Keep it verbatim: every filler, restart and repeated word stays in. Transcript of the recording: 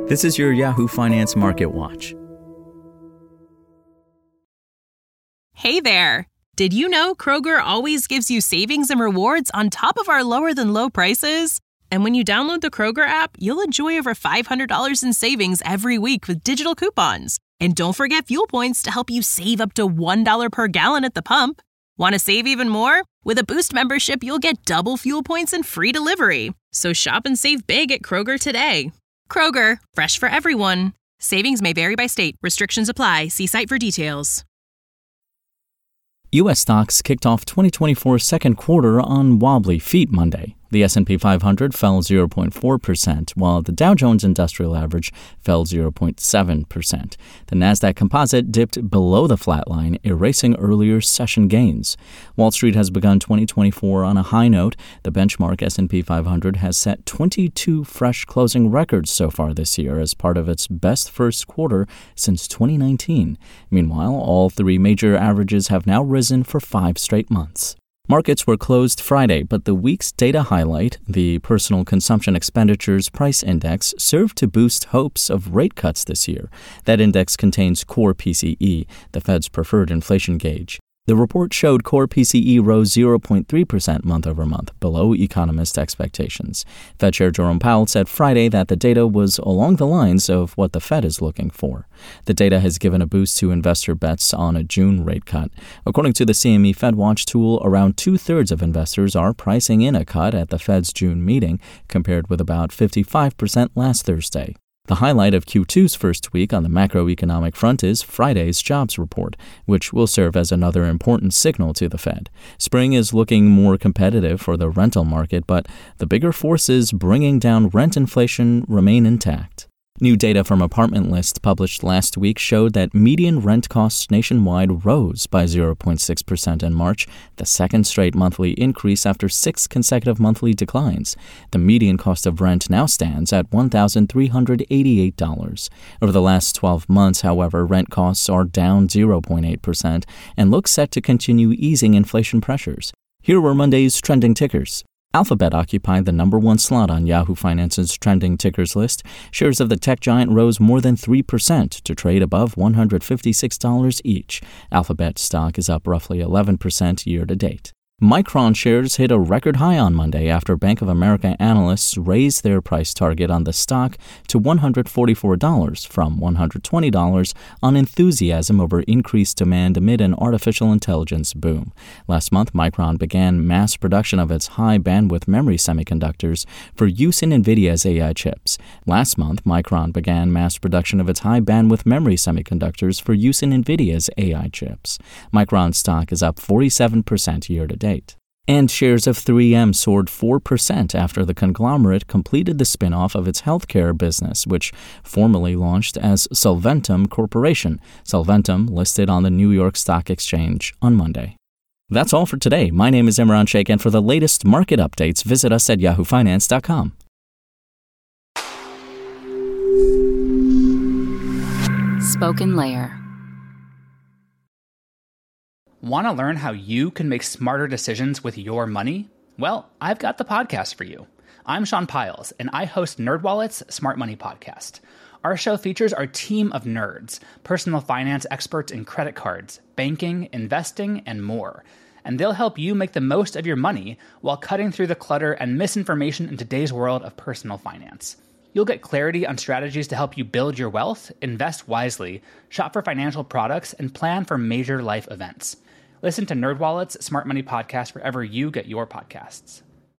This is your Yahoo Finance Market Watch. Hey there! Did you know Kroger always gives you savings and rewards on top of our lower-than-low prices? And when you download the Kroger app, you'll enjoy over five hundred dollars in savings every week with digital coupons. And don't forget fuel points to help you save up to one dollar per gallon at the pump. Want to save even more? With a Boost membership, you'll get double fuel points and free delivery. So shop and save big at Kroger today. Kroger, fresh for everyone. Savings may vary by state. Restrictions apply. See site for details. U S stocks kicked off twenty twenty-four's second quarter on wobbly feet Monday. The S and P five hundred fell zero point four percent, while the Dow Jones Industrial Average fell zero point seven percent. The Nasdaq Composite dipped below the flat line, erasing earlier session gains. Wall Street has begun twenty twenty-four on a high note. The benchmark S and P five hundred has set twenty-two fresh closing records so far this year as part of its best first quarter since twenty nineteen. Meanwhile, all three major averages have now risen for five straight months. Markets were closed Friday, but the week's data highlight, the Personal Consumption Expenditures Price Index, served to boost hopes of rate cuts this year. That index contains core P C E, the Fed's preferred inflation gauge. The report showed core P C E rose zero point three percent month over month, below economist expectations. Fed Chair Jerome Powell said Friday that the data was along the lines of what the Fed is looking for. The data has given a boost to investor bets on a June rate cut. According to the C M E FedWatch tool, around two-thirds of investors are pricing in a cut at the Fed's June meeting, compared with about fifty-five percent last Thursday. The highlight of Q two's first week on the macroeconomic front is Friday's jobs report, which will serve as another important signal to the Fed. Spring is looking more competitive for the rental market, but the bigger forces bringing down rent inflation remain intact. New data from Apartment List published last week showed that median rent costs nationwide rose by zero point six percent in March, the second straight monthly increase after six consecutive monthly declines. The median cost of rent now stands at one thousand three hundred eighty-eight dollars. Over the last twelve months, however, rent costs are down zero point eight percent and look set to continue easing inflation pressures. Here were Monday's trending tickers. Alphabet occupied the number one slot on Yahoo Finance's trending tickers list. Shares of the tech giant rose more than three percent to trade above one hundred fifty-six dollars each. Alphabet stock is up roughly eleven percent year to date. Micron shares hit a record high on Monday after Bank of America analysts raised their price target on the stock to one hundred forty-four dollars from one hundred twenty dollars on enthusiasm over increased demand amid an artificial intelligence boom. Last month, Micron began mass production of its high-bandwidth memory semiconductors for use in NVIDIA's A I chips. Last month, Micron began mass production of its high-bandwidth memory semiconductors for use in NVIDIA's A I chips. Micron stock is up forty-seven percent year to date. And shares of three M soared four percent after the conglomerate completed the spin-off of its healthcare business, which formally launched as Solventum Corporation. Solventum listed on the New York Stock Exchange on Monday. That's all for today. My name is Imran Sheikh, and for the latest market updates, visit us at yahoo finance dot com. Spoken Layer. Want to learn how you can make smarter decisions with your money? Well, I've got the podcast for you. I'm Sean Piles, and I host NerdWallet's Smart Money Podcast. Our show features our team of nerds, personal finance experts in credit cards, banking, investing, and more. And they'll help you make the most of your money while cutting through the clutter and misinformation in today's world of personal finance. You'll get clarity on strategies to help you build your wealth, invest wisely, shop for financial products, and plan for major life events. Listen to NerdWallet's Smart Money Podcast wherever you get your podcasts.